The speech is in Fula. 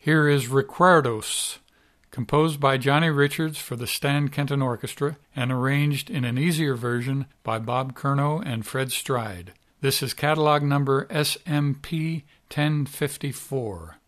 Here is Recuerdos, composed by Johnny Richards for the Stan Kenton Orchestra and arranged in an easier version by Bob Curnow and Fred Stride. This is catalog number SMP 1054.